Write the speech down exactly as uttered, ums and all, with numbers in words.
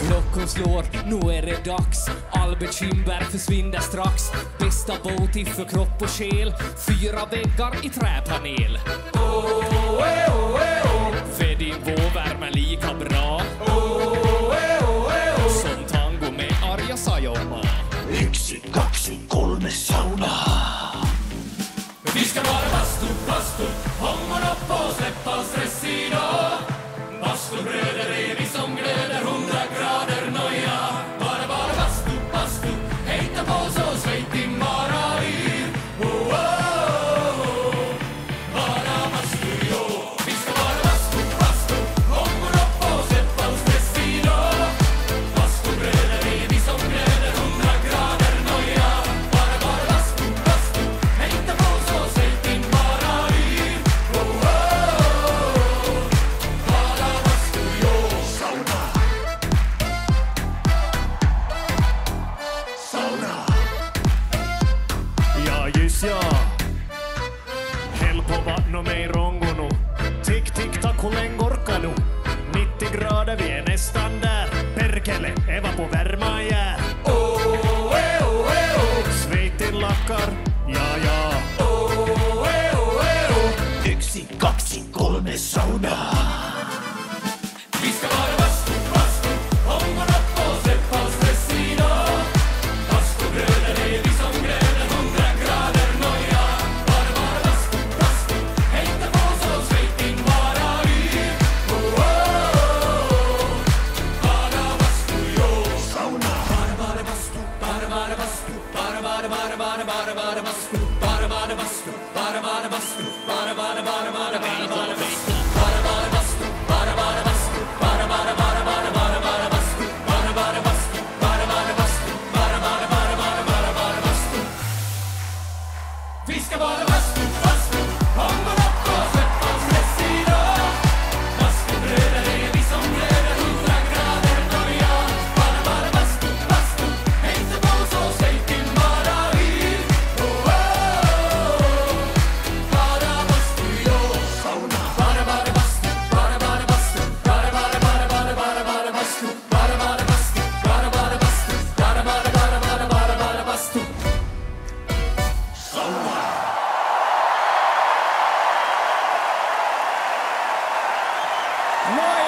Klockan slår, nu är det dags. All bekymmer försvinner strax. Bästa båt för kropp och själ. Fyra väggar i träpanel. Oh, eh, oh, eh, oh. För din vårvärme lika bra. Oh, eh, oh, eh, oh. Som tango med Arja Saijonmaa. Yksi, kaksi, kolme, sauna. Vi ska vara bastu, bastu. Hångon upp och släppa stress idag. Bastubröder är vi som glöder. Hundra grader noja. Bara, bara bastu, bastu. Hejta på så svejt din bara vir. Oh, oh, oh. Bara bastu, jo. Vi ska vara bastu, bastu. Hångon upp och släppa stress idag. Bastubröder är vi som glöder. Hundra grader noja. Bara, bara bastu, bastu. Hejta på så svejt din bara vir. Oh, oh, oh. Bara bastu, jo. Sauna. Sauna. Ja, just ja. Häll på vatten och mig rongono. Tick, tick, tack, hur länge orkar du? nittio grader, vi är nästan där. Perkele, Eva på värma jär. Oh, eh, oh, eh, oh. Sveitin lackar, ja, ja. Oh, eh, oh, eh, oh. Yksi, kaksi, kolme, sauna. Vi ska vara bastu, bastu. Hångon upp och släppa stress idag. Bastubröder är vi som glöder. Hundra grader noja. Bara, bara bastu, bastu. Hejta på så svejt din bara vir. Oh, oh, oh. Bara bastu, jo. Sauna. Bara, bara bastu. Bara, bara bastu. Bara, bara, bara, bara, bara, bara bastu. Bara, bara bastu. Bara, bara bastu. Bara, bara, bara, bara, bara, bara bastu. Bara, bara bastu. Bara, bara bastu. Bara, bara, bara, bara, bara, bara bastu. Bara, bara bastu. Bara, bara bastu. Bara, bara, bara, bara, bara, bara bastu. Vi ska vara bastu, bastu. Hångon upp och släppa stress idag. Bastubröder är vi som glöder. Hundra grader noja. Bara, bara bastu, bastu. Hejta på så svejt din bara vir. Oh, oh, oh. Bara bastu, jo. Sauna. Bara, bara bastu. Bara, bara bastu. Bara, bara, bara, bara, bara, bara bastu. Bara, bara bastu. Bara, bara bastu. Bara, bara, bara, bara, bara, bara bastu. Right.